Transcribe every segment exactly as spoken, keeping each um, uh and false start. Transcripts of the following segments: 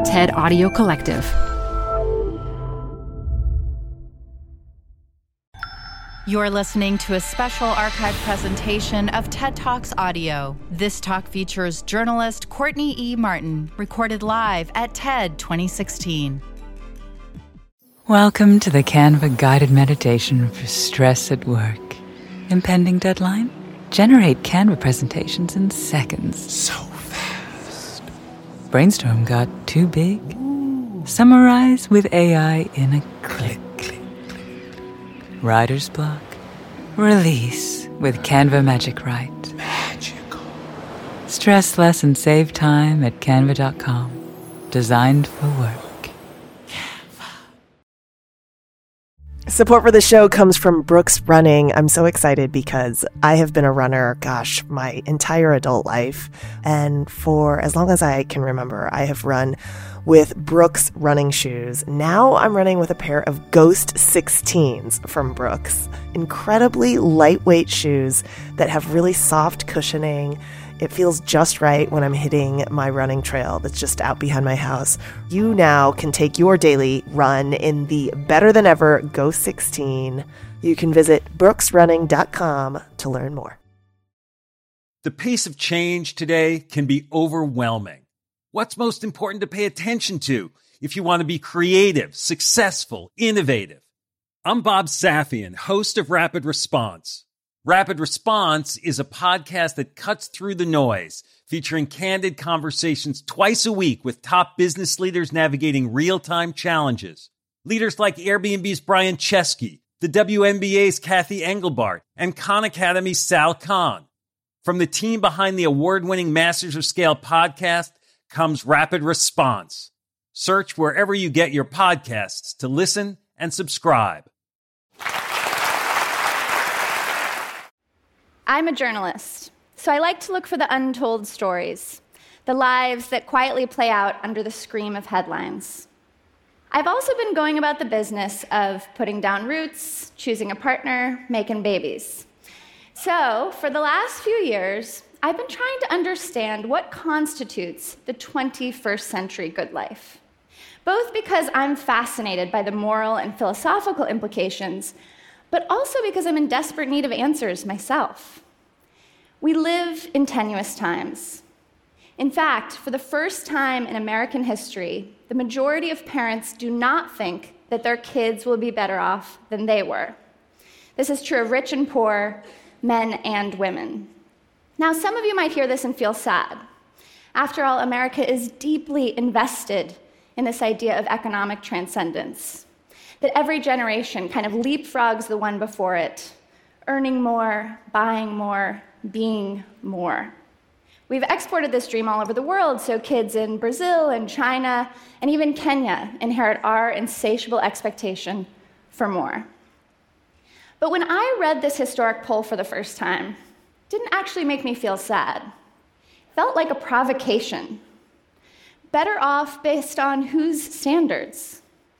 TED Audio Collective. You're listening to a special archive presentation of TED Talks Audio. This talk features journalist Courtney E. Martin, recorded live at TED twenty sixteen. Welcome to the Canva guided meditation for stress at work. Impending deadline? Generate Canva presentations in seconds. So fast. Brainstorm got too big? Ooh. Summarize with A I in a click. Click, click. Writer's block? Release with Canva Magic Write. Magical. Stress less and save time at canva dot com. Designed for work. Support for the show comes from Brooks Running. I'm so excited because I have been a runner, gosh, my entire adult life. And for as long as I can remember, I have run with Brooks running shoes. Now I'm running with a pair of Ghost sixteens from Brooks. Incredibly lightweight shoes that have really soft cushioning. It feels just right when I'm hitting my running trail that's just out behind my house. You now can take your daily run in the better than ever Ghost sixteen. You can visit brooks running dot com to learn more. The pace of change today can be overwhelming. What's most important to pay attention to if you want to be creative, successful, innovative? I'm Bob Safian, host of Rapid Response. Rapid Response is a podcast that cuts through the noise, featuring candid conversations twice a week with top business leaders navigating real-time challenges. Leaders like Airbnb's Brian Chesky, the W N B A's Kathy Engelbart, and Khan Academy's Sal Khan. From the team behind the award-winning Masters of Scale podcast comes Rapid Response. Search wherever you get your podcasts to listen and subscribe. I'm a journalist, so I like to look for the untold stories, the lives that quietly play out under the scream of headlines. I've also been going about the business of putting down roots, choosing a partner, making babies. So, for the last few years, I've been trying to understand what constitutes the twenty-first century good life, both because I'm fascinated by the moral and philosophical implications, but also because I'm in desperate need of answers myself. We live in tenuous times. In fact, for the first time in American history, the majority of parents do not think that their kids will be better off than they were. This is true of rich and poor, men and women. Now, some of you might hear this and feel sad. After all, America is deeply invested in this idea of economic transcendence, that every generation kind of leapfrogs the one before it, earning more, buying more, being more. We've exported this dream all over the world, so kids in Brazil and China and even Kenya inherit our insatiable expectation for more. But when I read this historic poll for the first time, it didn't actually make me feel sad. It felt like a provocation. Better off based on whose standards?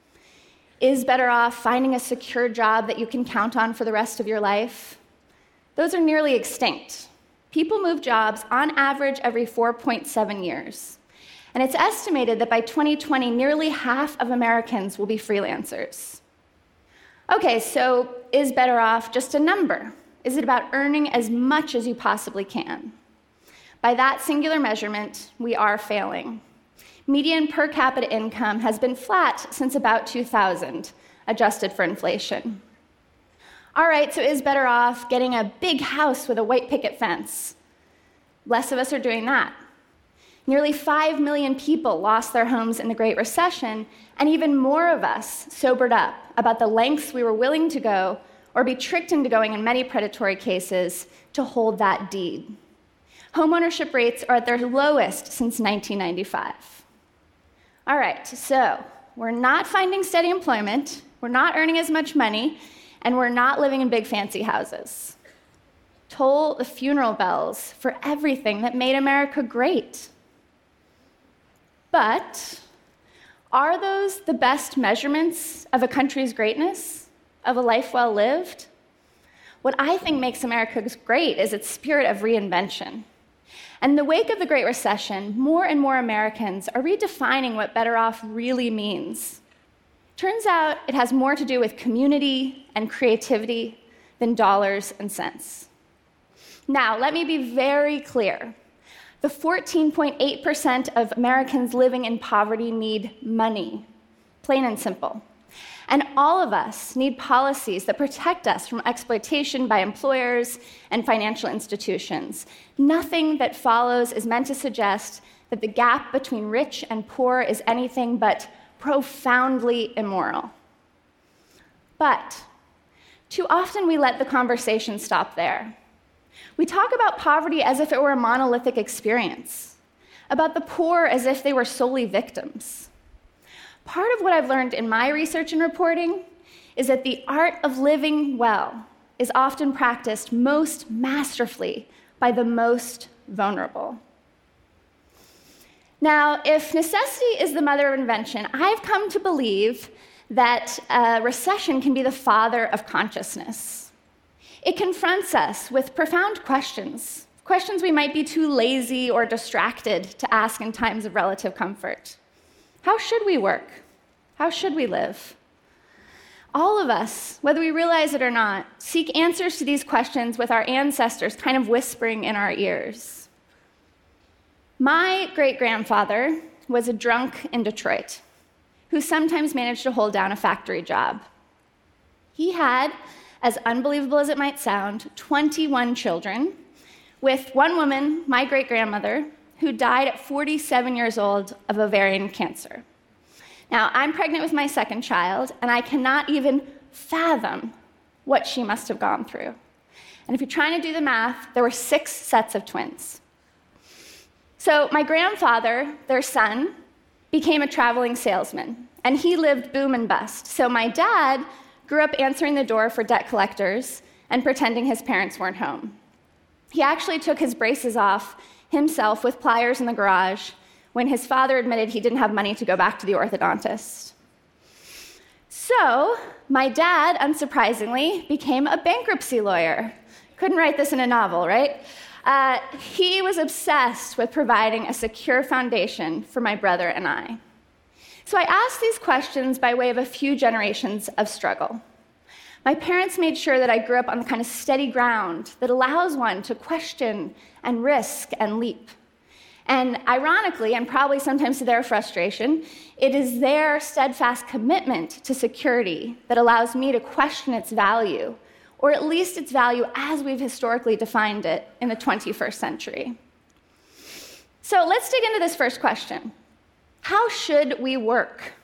Is better off finding a secure job that you can count on for the rest of your life? Those are nearly extinct. People move jobs on average every four point seven years. And it's estimated that by twenty twenty, nearly half of Americans will be freelancers. Okay, so is better off just a number? Is it about earning as much as you possibly can? By that singular measurement, we are failing. Median per capita income has been flat since about two thousand, adjusted for inflation. All right, so is better off getting a big house with a white picket fence? Less of us are doing that. Nearly five million people lost their homes in the Great Recession, and even more of us sobered up about the lengths we were willing to go, or be tricked into going in many predatory cases, to hold that deed. Homeownership rates are at their lowest since nineteen ninety-five. All right, so we're not finding steady employment, we're not earning as much money, and we're not living in big fancy houses. Toll the funeral bells for everything that made America great. But are those the best measurements of a country's greatness, of a life well lived? What I think makes America great is its spirit of reinvention. And in the wake of the Great Recession, more and more Americans are redefining what better off really means. Turns out it has more to do with community and creativity than dollars and cents. Now, let me be very clear. The fourteen point eight percent of Americans living in poverty need money, plain and simple. And all of us need policies that protect us from exploitation by employers and financial institutions. Nothing that follows is meant to suggest that the gap between rich and poor is anything but profoundly immoral. But too often we let the conversation stop there. We talk about poverty as if it were a monolithic experience, about the poor as if they were solely victims. Part of what I've learned in my research and reporting is that the art of living well is often practiced most masterfully by the most vulnerable. Now, if necessity is the mother of invention, I've come to believe that a recession can be the father of consciousness. It confronts us with profound questions, questions we might be too lazy or distracted to ask in times of relative comfort. How should we work? How should we live? All of us, whether we realize it or not, seek answers to these questions with our ancestors kind of whispering in our ears. My great-grandfather was a drunk in Detroit who sometimes managed to hold down a factory job. He had, as unbelievable as it might sound, twenty-one children, with one woman, my great-grandmother, who died at forty-seven years old of ovarian cancer. Now, I'm pregnant with my second child, and I cannot even fathom what she must have gone through. And if you're trying to do the math, there were six sets of twins. So my grandfather, their son, became a traveling salesman, and he lived boom and bust. So my dad grew up answering the door for debt collectors and pretending his parents weren't home. He actually took his braces off himself with pliers in the garage when his father admitted he didn't have money to go back to the orthodontist. So my dad, unsurprisingly, became a bankruptcy lawyer. Couldn't write this in a novel, right? Uh, he was obsessed with providing a secure foundation for my brother and I. So I asked these questions by way of a few generations of struggle. My parents made sure that I grew up on the kind of steady ground that allows one to question and risk and leap. And ironically, and probably sometimes to their frustration, it is their steadfast commitment to security that allows me to question its value, or at least its value as we've historically defined it in the twenty-first century. So let's dig into this first question. How should we work?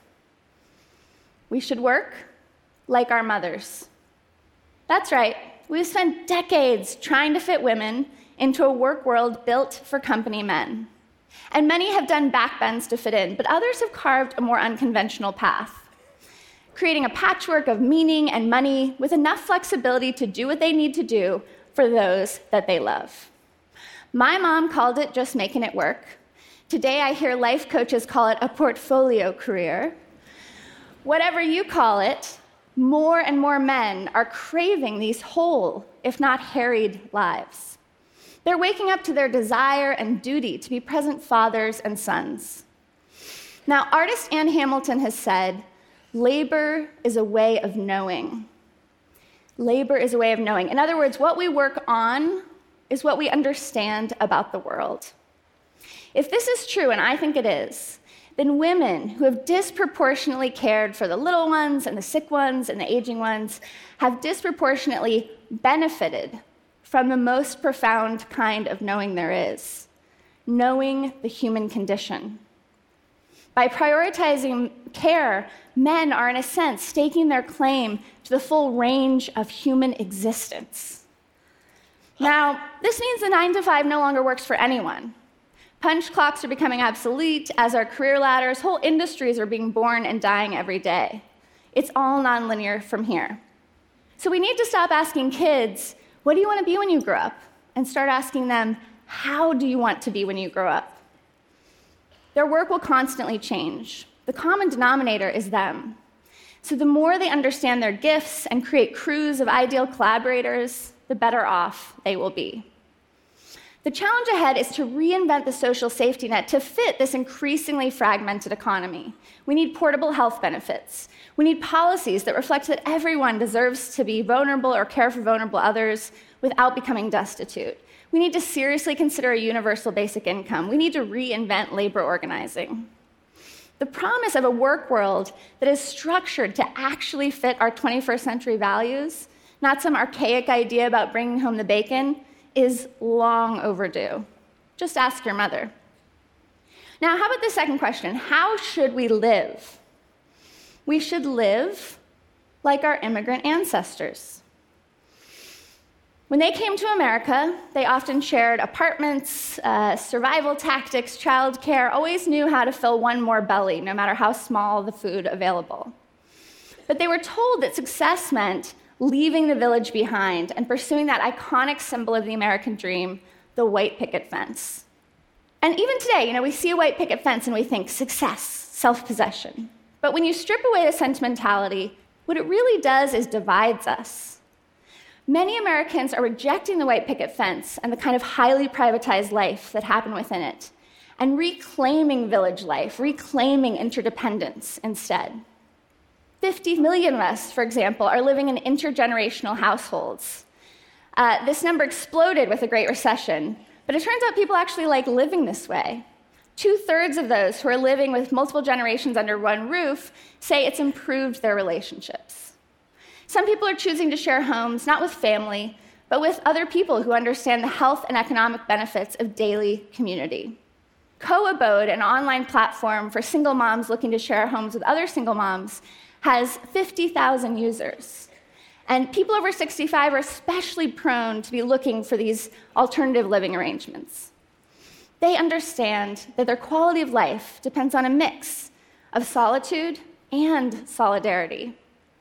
We should work like our mothers. That's right. We've spent decades trying to fit women into a work world built for company men. And many have done backbends to fit in, but others have carved a more unconventional path, creating a patchwork of meaning and money with enough flexibility to do what they need to do for those that they love. My mom called it just making it work. Today I hear life coaches call it a portfolio career. Whatever you call it, more and more men are craving these whole, if not harried, lives. They're waking up to their desire and duty to be present fathers and sons. Now, artist Ann Hamilton has said, labor is a way of knowing. Labor is a way of knowing. In other words, what we work on is what we understand about the world. If this is true, and I think it is, then women who have disproportionately cared for the little ones and the sick ones and the aging ones have disproportionately benefited from the most profound kind of knowing there is, knowing the human condition. By prioritizing care, men are, in a sense, staking their claim to the full range of human existence. Now, this means the nine to five no longer works for anyone. Punch clocks are becoming obsolete, as are career ladders. Whole industries are being born and dying every day. It's all nonlinear from here. So we need to stop asking kids, what do you want to be when you grow up? And start asking them, how do you want to be when you grow up? Their work will constantly change. The common denominator is them. So the more they understand their gifts and create crews of ideal collaborators, the better off they will be. The challenge ahead is to reinvent the social safety net to fit this increasingly fragmented economy. We need portable health benefits. We need policies that reflect that everyone deserves to be vulnerable or care for vulnerable others without becoming destitute. We need to seriously consider a universal basic income. We need to reinvent labor organizing. The promise of a work world that is structured to actually fit our twenty-first century values, not some archaic idea about bringing home the bacon, is long overdue. Just ask your mother. Now, how about the second question? How should we live? We should live like our immigrant ancestors. When they came to America, they often shared apartments, uh, survival tactics, childcare, always knew how to fill one more belly, no matter how small the food available. But they were told that success meant leaving the village behind and pursuing that iconic symbol of the American dream, the white picket fence. And even today, you know, we see a white picket fence and we think success, self-possession. But when you strip away the sentimentality, what it really does is divides us. Many Americans are rejecting the white picket fence and the kind of highly privatized life that happened within it, and reclaiming village life, reclaiming interdependence instead. fifty million of us, for example, are living in intergenerational households. Uh, this number exploded with the Great Recession, but it turns out people actually like living this way. Two-thirds of those who are living with multiple generations under one roof say it's improved their relationships. Some people are choosing to share homes, not with family, but with other people who understand the health and economic benefits of daily community. Co-Abode, an online platform for single moms looking to share homes with other single moms, has fifty thousand users. And people over sixty-five are especially prone to be looking for these alternative living arrangements. They understand that their quality of life depends on a mix of solitude and solidarity,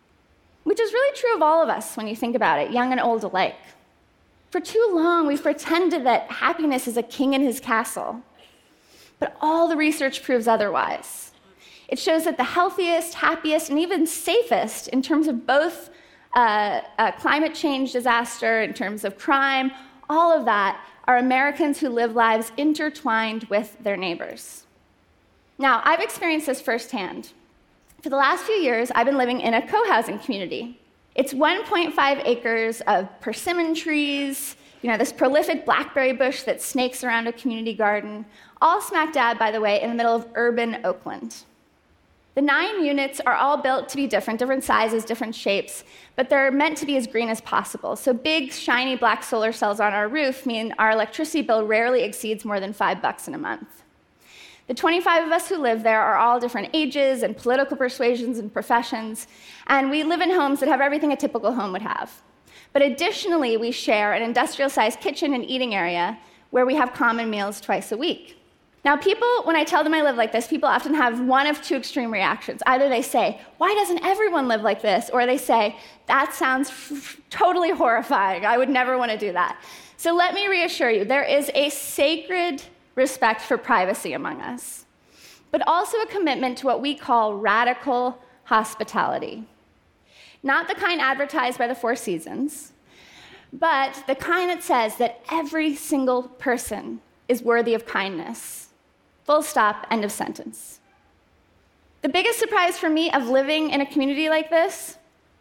which is really true of all of us when you think about it, young and old alike. For too long, we've pretended that happiness is a king in his castle, but all the research proves otherwise. It shows that the healthiest, happiest, and even safest in terms of both uh, uh, climate change disaster, in terms of crime, all of that are Americans who live lives intertwined with their neighbors. Now, I've experienced this firsthand. For the last few years, I've been living in a co-housing community. It's one point five acres of persimmon trees, you know, this prolific blackberry bush that snakes around a community garden, all smack dab, by the way, in the middle of urban Oakland. The nine units are all built to be different, different sizes, different shapes, but they're meant to be as green as possible. So big, shiny black solar cells on our roof mean our electricity bill rarely exceeds more than five bucks in a month. The twenty-five of us who live there are all different ages and political persuasions and professions, and we live in homes that have everything a typical home would have. But additionally, we share an industrial-sized kitchen and eating area where we have common meals twice a week. Now, people, when I tell them I live like this, people often have one of two extreme reactions. Either they say, why doesn't everyone live like this? Or they say, that sounds f- totally horrifying. I would never want to do that. So let me reassure you, there is a sacred respect for privacy among us, but also a commitment to what we call radical hospitality. Not the kind advertised by the Four Seasons, but the kind that says that every single person is worthy of kindness. Full stop, end of sentence. The biggest surprise for me of living in a community like this,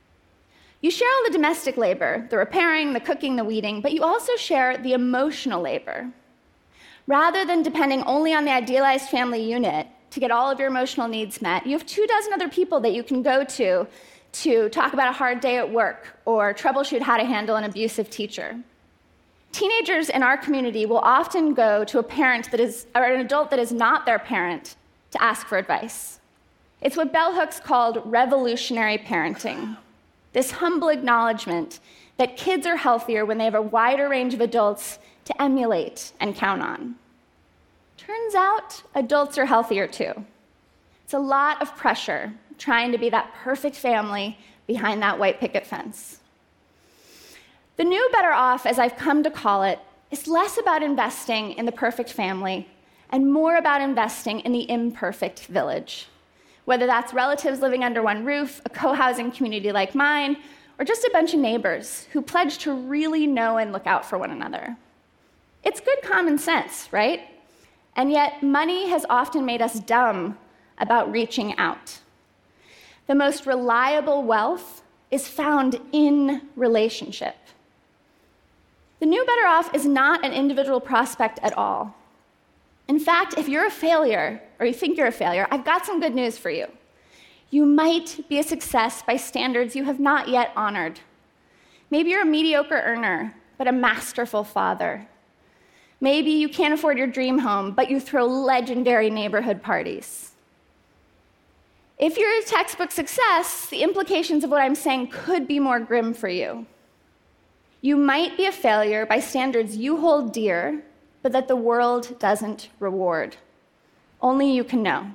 you share all the domestic labor, the repairing, the cooking, the weeding, but you also share the emotional labor. Rather than depending only on the idealized family unit to get all of your emotional needs met, you have two dozen other people that you can go to to talk about a hard day at work or troubleshoot how to handle an abusive teacher. Teenagers in our community will often go to a parent that is, or an adult that is not their parent, to ask for advice. It's what bell hooks called revolutionary parenting. This humble acknowledgement that kids are healthier when they have a wider range of adults to emulate and count on. Turns out, adults are healthier too. It's a lot of pressure trying to be that perfect family behind that white picket fence. The new better off, as I've come to call it, is less about investing in the perfect family and more about investing in the imperfect village. Whether that's relatives living under one roof, a co-housing community like mine, or just a bunch of neighbors who pledge to really know and look out for one another. It's good common sense, right? And yet, money has often made us dumb about reaching out. The most reliable wealth is found in relationship. The new better off is not an individual prospect at all. In fact, if you're a failure, or you think you're a failure, I've got some good news for you. You might be a success by standards you have not yet honored. Maybe you're a mediocre earner, but a masterful father. Maybe you can't afford your dream home, but you throw legendary neighborhood parties. If you're a textbook success, the implications of what I'm saying could be more grim for you. You might be a failure by standards you hold dear, but that the world doesn't reward. Only you can know.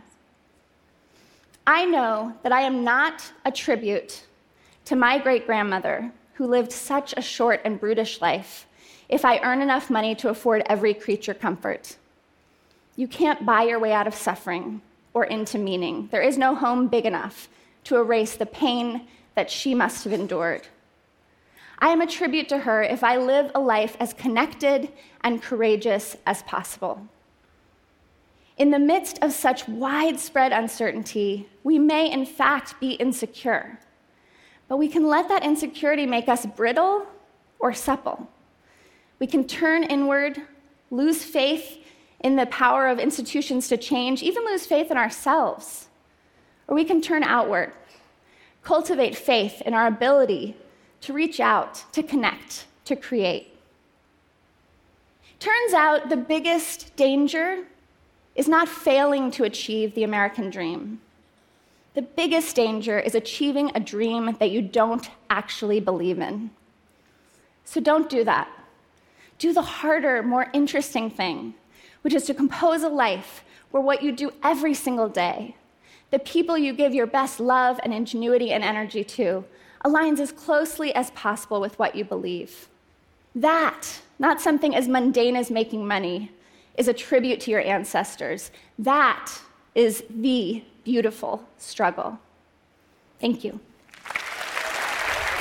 I know that I am not a tribute to my great-grandmother, who lived such a short and brutish life, if I earn enough money to afford every creature comfort. You can't buy your way out of suffering or into meaning. There is no home big enough to erase the pain that she must have endured. I am a tribute to her if I live a life as connected and courageous as possible. In the midst of such widespread uncertainty, we may in fact be insecure, but we can let that insecurity make us brittle or supple. We can turn inward, lose faith in the power of institutions to change, even lose faith in ourselves. Or we can turn outward, cultivate faith in our ability to reach out, to connect, to create. Turns out the biggest danger is not failing to achieve the American dream. The biggest danger is achieving a dream that you don't actually believe in. So don't do that. Do the harder, more interesting thing, which is to compose a life where what you do every single day, the people you give your best love and ingenuity and energy to, aligns as closely as possible with what you believe. That, not something as mundane as making money, is a tribute to your ancestors. That is the beautiful struggle. Thank you.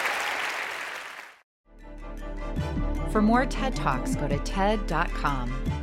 For more TED Talks, go to T E D dot com.